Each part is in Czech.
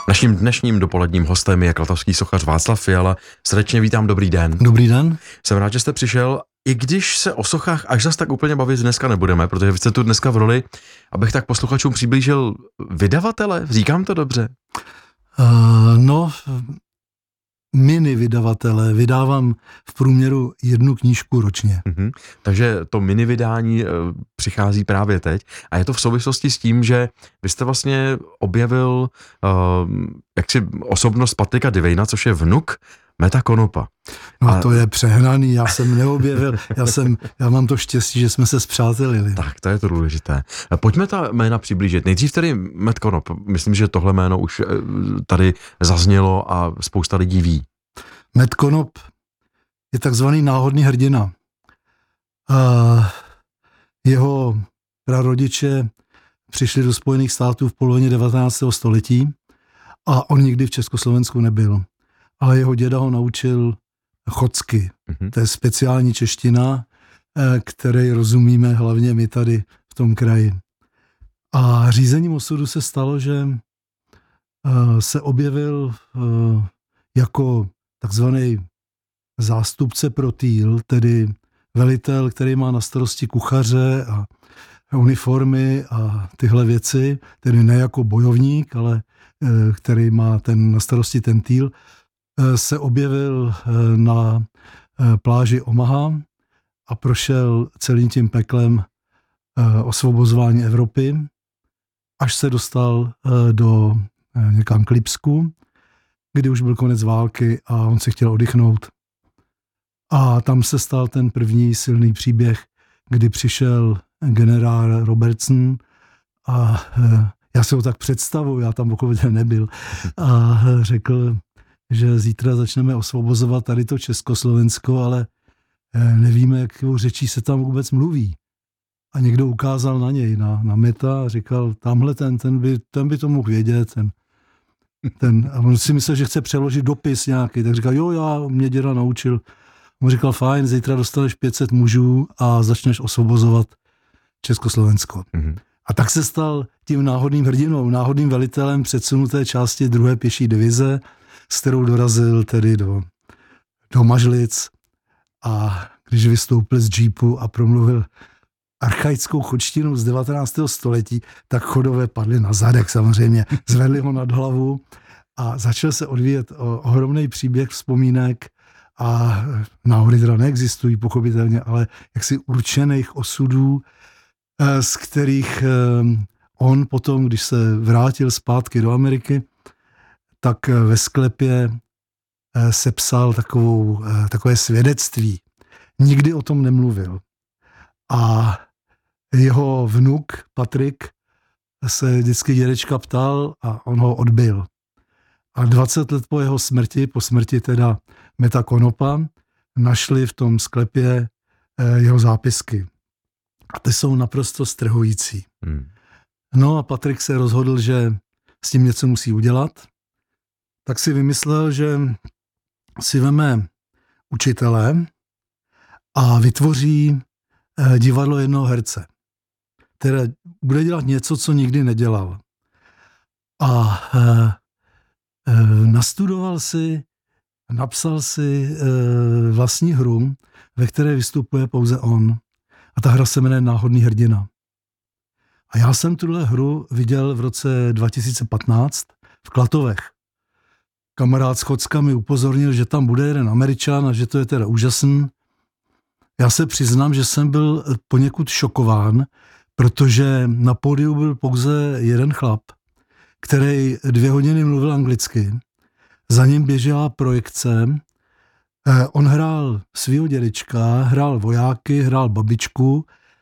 Naším dnešním dopoledním hostem je klatovský sochař Václav Fiala. Srdečně vítám, dobrý den. Dobrý den. Jsem rád, že jste přišel, i když se o sochách až zas tak úplně bavit dneska nebudeme, protože vy jste tu dneska v roli, abych tak posluchačům přiblížil vydavatele, říkám to dobře? Mini vydavatele, vydávám v průměru 1 knížku ročně. Takže to mini vydání přichází právě teď a je to v souvislosti s tím, že vy jste vlastně objevil osobnost Patrika Devejna, což je vnuk Meta Konopa. No to je přehnaný, já jsem neobjevil, já mám to štěstí, že jsme se spřátelili. Tak, to je to důležité. Pojďme ta jména přiblížit. Nejdřív tedy Met Konop. Myslím, že tohle jméno už tady zaznělo a spousta lidí ví. Met Konop je takzvaný náhodný hrdina. Jeho prarodiče přišli do Spojených států v polovině 19. století a on nikdy v Československu nebyl. Ale jeho děda ho naučil chocky. To je speciální čeština, které rozumíme hlavně my tady v tom kraji. A řízením osudu se stalo, že se objevil jako takzvaný zástupce pro týl, tedy velitel, který má na starosti kuchaře a uniformy a tyhle věci, tedy ne jako bojovník, ale který má na starosti ten týl, se objevil na pláži Omaha a prošel celým tím peklem osvobozování Evropy, až se dostal do někam k Lipsku, kdy už byl konec války a on si chtěl oddychnout. A tam se stal ten první silný příběh, kdy přišel generál Robertson a já si ho tak představuji, já tam okolitě nebyl, a řekl, že zítra začneme osvobozovat tady to Československo, ale nevíme, jakou řečí se tam vůbec mluví. A někdo ukázal na něj, na Meta a říkal, tamhle ten by to mohl vědět. A on si myslel, že chce přeložit dopis nějaký, tak říkal, mě děda naučil. On říkal, fajn, zítra dostaneš 500 mužů a začneš osvobozovat Československo. A tak se stal tím náhodným hrdinou, náhodným velitelem předsunuté části 2. pěší divize, s kterou dorazil tedy do Mažlic, a když vystoupil z džípu a promluvil archaickou chodštinou z 19. století, tak Chodové padli na zadek samozřejmě, zvedli ho nad hlavu a začal se odvíjet ohromný příběh vzpomínek a náhody teda neexistují pochopitelně, ale jaksi určených osudů, z kterých on potom, když se vrátil zpátky do Ameriky, tak ve sklepě sepsal takové svědectví. Nikdy o tom nemluvil. A jeho vnuk Patrik se vždycky dědečka ptal a on ho odbyl. A 20 let po jeho smrti, po smrti teda Meta Konopa, našli v tom sklepě jeho zápisky. A ty jsou naprosto strhující. No a Patrik se rozhodl, že s tím něco musí udělat, tak si vymyslel, že si veme učitele a vytvoří divadlo jednoho herce, které bude dělat něco, co nikdy nedělal. A nastudoval si, napsal si vlastní hru, ve které vystupuje pouze on. A ta hra se jmenuje Náhodný hrdina. A já jsem tuhle hru viděl v roce 2015 v Klatovech. Kamarád z Chocka mi upozornil, že tam bude jeden Američan a že to je teda úžasný. Já se přiznám, že jsem byl poněkud šokován, protože na pódiu byl pouze jeden chlap, který 2 hodiny mluvil anglicky. Za ním běžela projekce. On hrál svýho dědečka, hrál vojáky, hrál babičku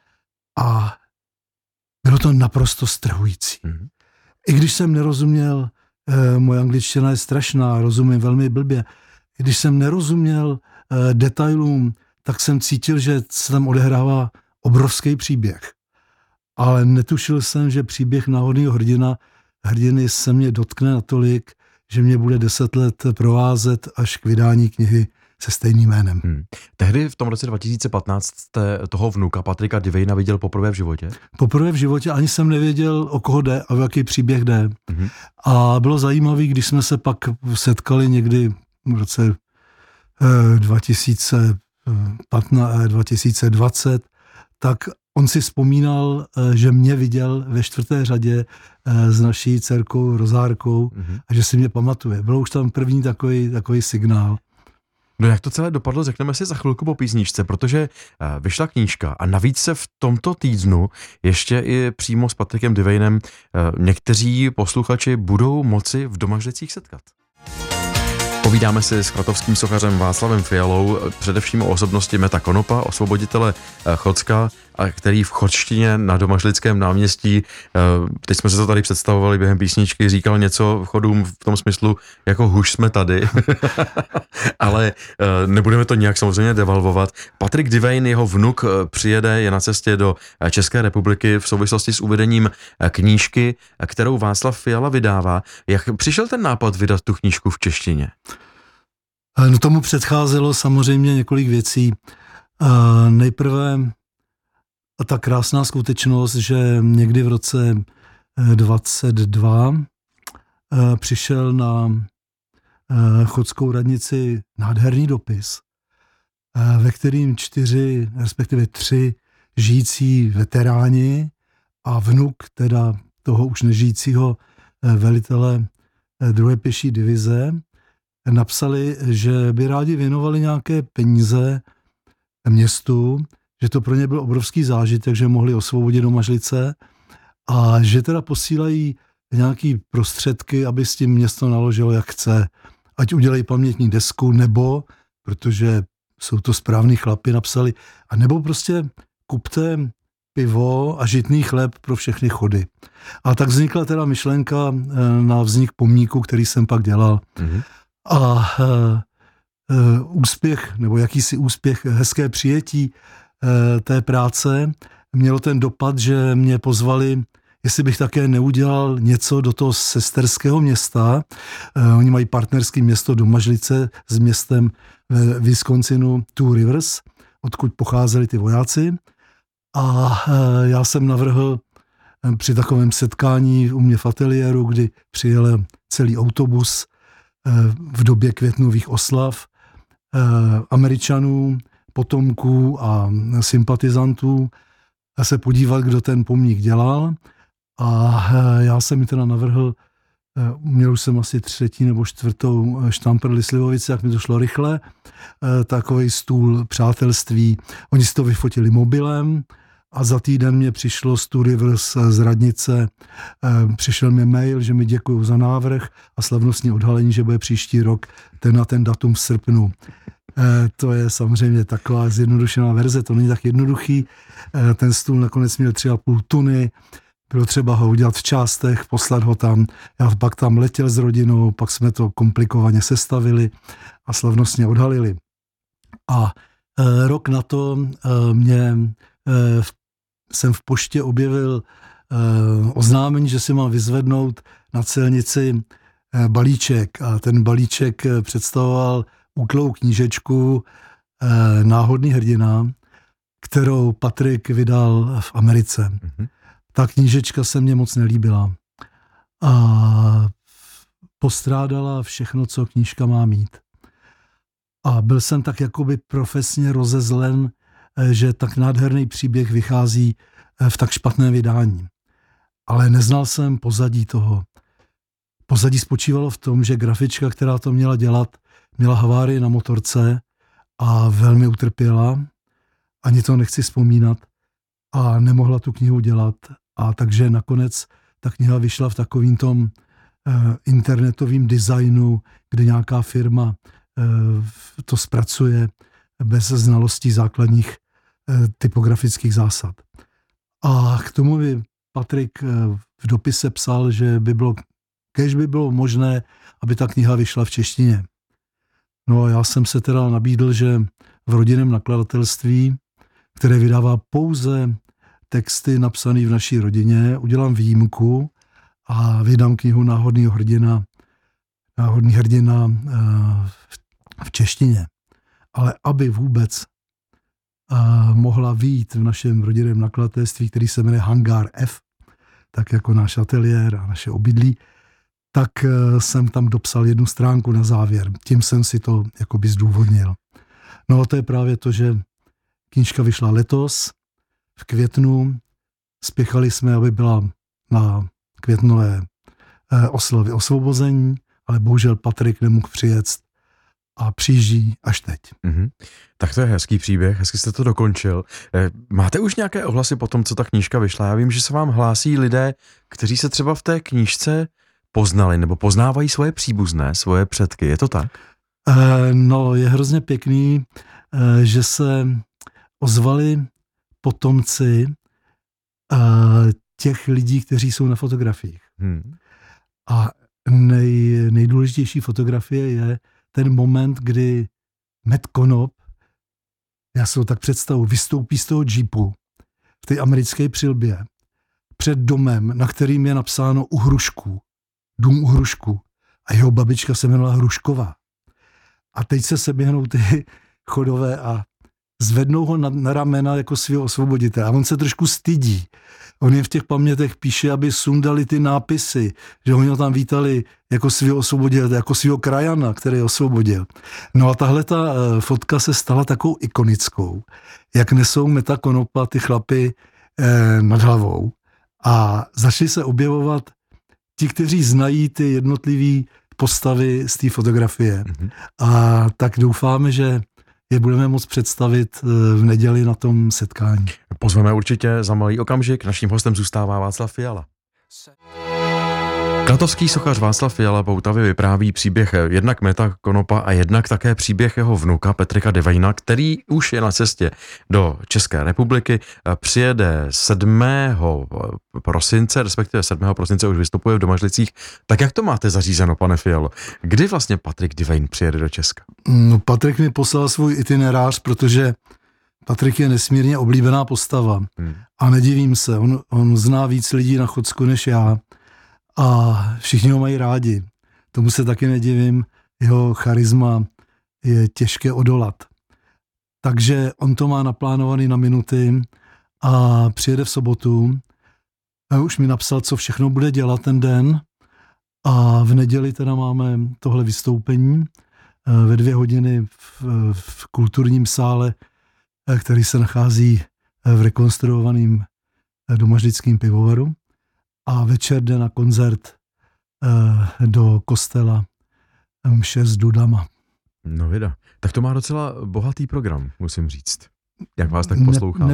a bylo to naprosto strhující. I když jsem nerozuměl, moje angličtina je strašná, rozumím velmi blbě, i když jsem nerozuměl detailům, tak jsem cítil, že se tam odehrává obrovský příběh. Ale netušil jsem, že příběh náhodného hrdiny se mě dotkne natolik, že mě bude 10 let provázet až k vydání knihy se stejným jménem. Tehdy v tom roce 2015 jste toho vnuka Patrika Devina viděl poprvé v životě? Poprvé v životě, ani jsem nevěděl, o koho jde a v jaký příběh jde. A bylo zajímavé, když jsme se pak setkali někdy v roce 2020, tak on si vzpomínal, že mě viděl ve 4. řadě s naší dcerkou Rozárkou a že si mě pamatuje. Bylo už tam první takový signál. No jak to celé dopadlo, řekneme si za chvilku po písničce, protože vyšla knížka a navíc se v tomto týdnu ještě i přímo s Patrikem Devinem někteří posluchači budou moci v Domažlicích setkat. Povídáme si s klatovským sochařem Václavem Fialou především o osobnosti Meta Konopa, osvoboditele Chocka, který v chocštině na Domažlickém náměstí, teď jsme se to tady představovali během písničky, říkal něco chodům v tom smyslu, jako huš jsme tady, ale nebudeme to nějak samozřejmě devalvovat. Patrik Devin, jeho vnuk, přijede, je na cestě do České republiky v souvislosti s uvedením knížky, kterou Václav Fiala vydává. Jak přišel ten nápad vydat tu knížku v češtině? No tomu předcházelo samozřejmě několik věcí. Nejprve ta krásná skutečnost, že někdy v roce 22 přišel na chodskou radnici nádherný dopis, ve kterým 4, respektive 3 žijící veteráni a vnuk teda toho už nežijícího velitele 2. pěší divize napsali, že by rádi věnovali nějaké peníze městu, že to pro ně byl obrovský zážitek, že mohli osvobodit Domažlice a že teda posílají nějaký prostředky, aby s tím město naložilo jak chce. Ať udělají pamětní desku, nebo, protože jsou to správný chlapi, napsali, a nebo prostě kupte pivo a žitný chléb pro všechny chody. A tak vznikla teda myšlenka na vznik pomníku, který jsem pak dělal. A úspěch, nebo jakýsi úspěch, hezké přijetí té práce mělo ten dopad, že mě pozvali, jestli bych také neudělal něco do toho sesterského města. Oni mají partnerské město Domažlice s městem ve Wisconsinu Two Rivers, odkud pocházeli ty vojáci. A já jsem navrhl při takovém setkání u mě v ateliéru, kdy přijel celý autobus v době květnových oslav Američanů, potomků a sympatizantů se podívat, kdo ten pomník dělal. A já jsem mi teda navrhl, měl už jsem asi 3. nebo 4. štamperli Slivovice, jak mi to šlo rychle, takovej stůl přátelství. Oni si to vyfotili mobilem a za týden mě přišlo z Two Rivers z radnice, přišel mi mail, že mi děkuju za návrh a slavnostní odhalení, že bude příští rok na ten datum v srpnu. To je samozřejmě taková zjednodušená verze, to není tak jednoduchý. Ten stůl nakonec měl 3,5 tuny, bylo třeba ho udělat v částech, poslat ho tam. Já pak tam letěl s rodinou, pak jsme to komplikovaně sestavili a slavnostně odhalili. A rok na to jsem v poště objevil oznámení, že si mám vyzvednout na celnici balíček. A ten balíček představoval útlou knížečku Náhodný hrdina, kterou Patrik vydal v Americe. Ta knížečka se mně moc nelíbila. A postrádala všechno, co knížka má mít. A byl jsem tak jakoby profesně rozezlen, že tak nádherný příběh vychází v tak špatném vydání. Ale neznal jsem pozadí toho. Pozadí spočívalo v tom, že grafička, která to měla dělat, měla havárii na motorce a velmi utrpěla. Ani to nechci vzpomínat. A nemohla tu knihu dělat. A takže nakonec ta kniha vyšla v takovým tom internetovém designu, kde nějaká firma to zpracuje bez znalostí základních typografických zásad. A k tomu by Patrik v dopise psal, že kéž by bylo možné, aby ta kniha vyšla v češtině. No a já jsem se teda nabídl, že v rodinném nakladatelství, které vydává pouze texty napsané v naší rodině, udělám výjimku a vydám knihu Náhodný hrdina v češtině. ale aby vůbec mohla vyjít v našem rodinném nakladatelství, který se jmenuje Hangar F, tak jako náš ateliér a naše obydlí, tak jsem tam dopsal 1 stránku na závěr. Tím jsem si to jakoby zdůvodnil. No a to je právě to, že knížka vyšla letos v květnu. Spěchali jsme, aby byla na květnové oslavě osvobození, ale bohužel Patrik nemohl přijet a přijíždí až teď. Mm-hmm. Tak to je hezký příběh, hezky jste to dokončil. Máte už nějaké ohlasy po tom, co ta knížka vyšla? Já vím, že se vám hlásí lidé, kteří se třeba v té knížce poznali nebo poznávají svoje příbuzné, svoje předky. Je to tak? No, je hrozně pěkný, že se ozvali potomci těch lidí, kteří jsou na fotografiích. A nejdůležitější fotografie je ten moment, kdy Matt Konop, já si ho tak představu, vystoupí z toho džípu v té americké přilbě před domem, na kterým je napsáno U Hrušku, dům U Hrušku. A jeho babička se jmenovala Hrušková. A teď se seběhnou ty Chodové a zvednou ho na ramena jako svého osvoboditele. A on se trošku stydí. On je v těch pamětech píše, aby sundali ty nápisy, že oni ho tam vítali jako svého osvoboditele, jako svého krajana, který osvobodil. No a tahle ta fotka se stala takovou ikonickou, jak nesou Meta Konopa ty chlapy nad hlavou. A začali se objevovat ti, kteří znají ty jednotlivé postavy z té fotografie. A tak doufáme, že je budeme moct představit v neděli na tom setkání. Pozveme určitě za malý okamžik. Naším hostem zůstává Václav Fiala. Klatovský sochař Václav Fiala poutavě vypráví příběh jednak Meta Konopa a jednak také příběh jeho vnuka Petrika Devejna, který už je na cestě do České republiky. Přijede 7. prosince, respektive 7. prosince už vystupuje v Domažlicích. Tak jak to máte zařízeno, pane Fialo? Kdy vlastně Patrik Devejn přijede do Česka? No, Patrik mi poslal svůj itinerář, protože Patrik je nesmírně oblíbená postava. A nedivím se, on zná víc lidí na Chodsku než já. A všichni ho mají rádi. Tomu se taky nedivím, jeho charisma je těžké odolat. Takže on to má naplánovaný na minuty a přijede v sobotu. A už mi napsal, co všechno bude dělat ten den. A v neděli teda máme tohle vystoupení ve 2 hodiny v kulturním sále, který se nachází v rekonstruovaném Domažlickém pivovaru. A večer jde na koncert do kostela mše s dudama. No vida. Tak to má docela bohatý program, musím říct. Jak vás tak poslouchám.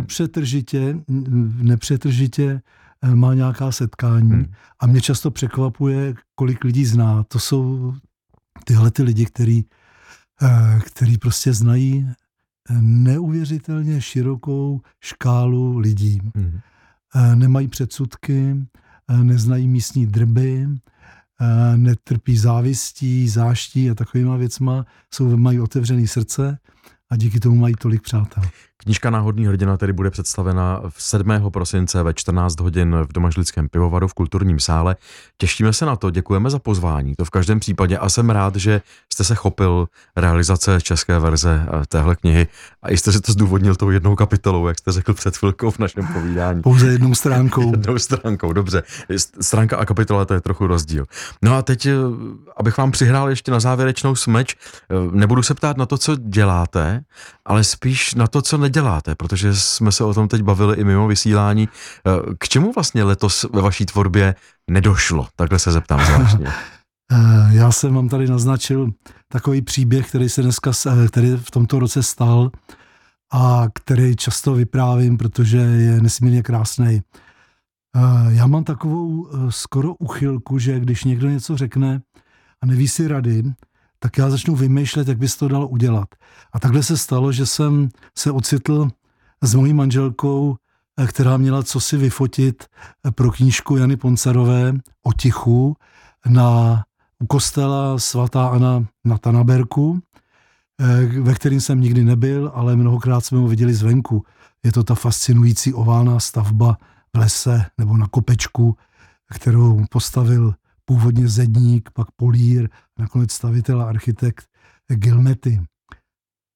Nepřetržitě má nějaká setkání. A mě často překvapuje, kolik lidí zná. To jsou tyhle ty lidi, který prostě znají neuvěřitelně širokou škálu lidí. Nemají předsudky, neznají místní drby, netrpí závistí, záští a takovýma věcma, mají otevřený srdce a díky tomu mají tolik přátel. Knížka Náhodný hrdina tedy bude představena v 7. prosince ve 14 hodin v Domažlickém pivovaru v kulturním sále. Těšíme se na to, děkujeme za pozvání, to v každém případě a jsem rád, že jste se chopil realizace české verze téhle knihy a jste si to zdůvodnil tou 1 kapitolou, jak jste řekl před chvilkou v našem povídání. Pouze 1 stránkou. 1 stránkou, dobře. Stránka a kapitola, to je trochu rozdíl. No a teď, abych vám přihrál ještě na závěrečnou smeč, nebudu se ptát na to, co děláte, ale spíš na to, co neděláte, protože jsme se o tom teď bavili i mimo vysílání. K čemu vlastně letos ve vaší tvorbě nedošlo? Takhle se zeptám zvláštně. Já jsem vám tady naznačil takový příběh, který v tomto roce stal a který často vyprávím, protože je nesmírně krásný. Já mám takovou skoro uchylku, že když někdo něco řekne a neví si rady, tak já začnu vymýšlet, jak by se to dalo udělat. A takhle se stalo, že jsem se ocitl s mojí manželkou, která měla cosi vyfotit pro knížku Jany Poncarové o tichu u kostela svatá Anna na Tanaberku, ve kterým jsem nikdy nebyl, ale mnohokrát jsme ho viděli zvenku. Je to ta fascinující oválná stavba v lese nebo na kopečku, kterou postavil původně zedník, pak polír, nakonec stavitel a architekt Gilmety.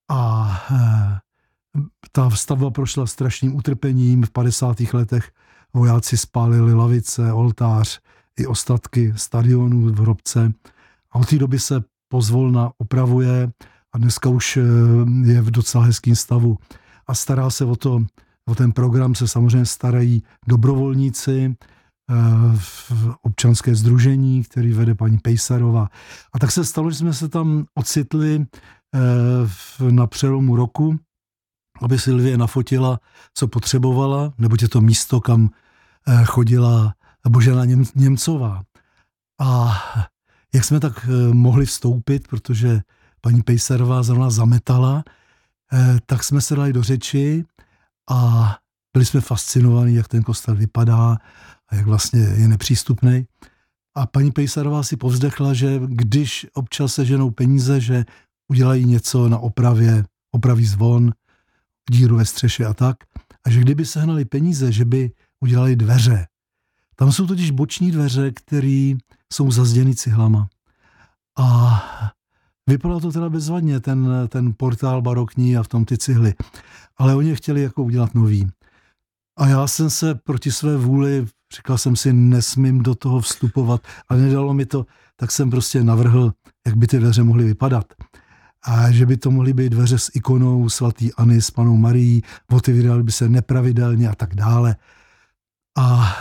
A ta stavba prošla strašným utrpením. V 50. letech vojáci spálili lavice, oltář i ostatky stadionů v hrobce. A od té doby se pozvolna opravuje a dneska už je v docela hezkém stavu. A stará se o ten program se samozřejmě starají dobrovolníci, občanské sdružení, který vede paní Pejsarová. A tak se stalo, že jsme se tam ocitli na přelomu roku, aby Sylvie nafotila, co potřebovala, neboť je to místo, kam chodila Božena Němcová. A jak jsme tak mohli vstoupit, protože paní Pejsarová zrovna zametala, tak jsme se dali do řeči a byli jsme fascinovaní, jak ten kostel vypadá a jak vlastně je nepřístupný. A paní Pejsarová si povzdechla, že když občas seženou peníze, že udělají něco na opraví zvon, díru ve střeše a tak, a že kdyby sehnali peníze, že by udělali dveře. Tam jsou totiž boční dveře, které jsou zazděny cihlama. A vypadalo to teda bezvadně, ten portál barokní a v tom ty cihly. Ale oni chtěli jako udělat nový. A já jsem se proti své vůli, říkal jsem si, nesmím do toho vstupovat, ale nedalo mi to, tak jsem prostě navrhl, jak by ty dveře mohly vypadat. A že by to mohly být dveře s ikonou svatý Anny s panou Marií, otevíraly by se nepravidelně a tak dále. A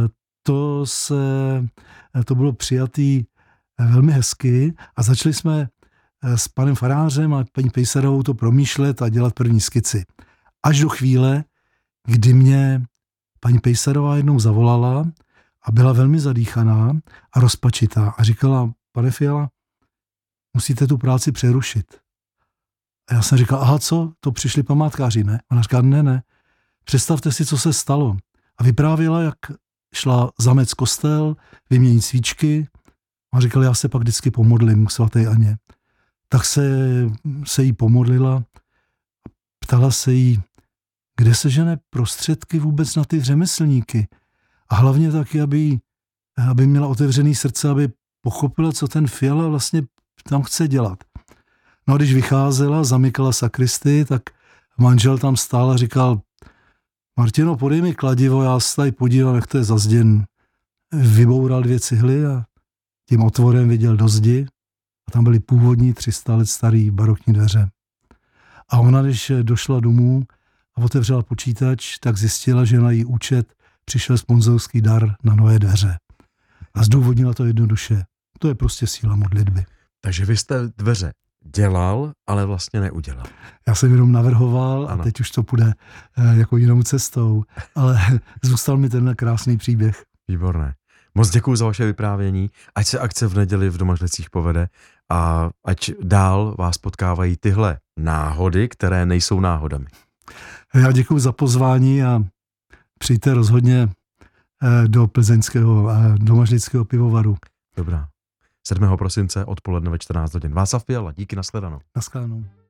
to bylo přijatý velmi hezky a začali jsme s panem farářem a paní Pejsarovou to promýšlet a dělat první skici. Až do chvíle, kdy mě paní Pejsarová jednou zavolala a byla velmi zadýchaná a rozpačitá a říkala, pane Fiala, musíte tu práci přerušit. A já jsem říkal, aha, co? To přišli památkáři, ne? Ona říká, ne. Představte si, co se stalo. A vyprávěla, jak šla zamec kostel, vyměnit svíčky. A říkala, já se pak vždycky pomodlím k svaté Aně. Tak se jí pomodlila. Ptala se jí, kde se žene prostředky vůbec na ty řemeslníky. A hlavně taky, aby měla otevřený srdce, aby pochopila, co ten Fiala vlastně tam chce dělat. No a když vycházela, zamykala sakristii, tak manžel tam stál a říkal, Martino, podej mi kladivo, já se tady podívám, jak to je zazděn. Vyboural 2 cihly a tím otvorem viděl do zdi a tam byly původní 300 let starý barokní dveře. A ona, když došla domů a otevřela počítač, tak zjistila, že na její účet přišel sponzorský dar na nové dveře. A zdůvodnila to jednoduše. To je prostě síla modlitby. Takže vy jste dveře dělal, ale vlastně neudělal. Já jsem jenom navrhoval a teď už to půjde jako jinou cestou, ale zůstal mi tenhle krásný příběh. Výborné. Moc děkuju za vaše vyprávění. Ať se akce v neděli v Domažlicích povede a ať dál vás potkávají tyhle náhody, které nejsou náhodami. Já děkuju za pozvání a přijďte rozhodně do plzeňského domažlického pivovaru. Dobrá. 7. prosince odpoledne ve 14 hodin. Václav Fiala, díky, nashledanou. Nashledanou.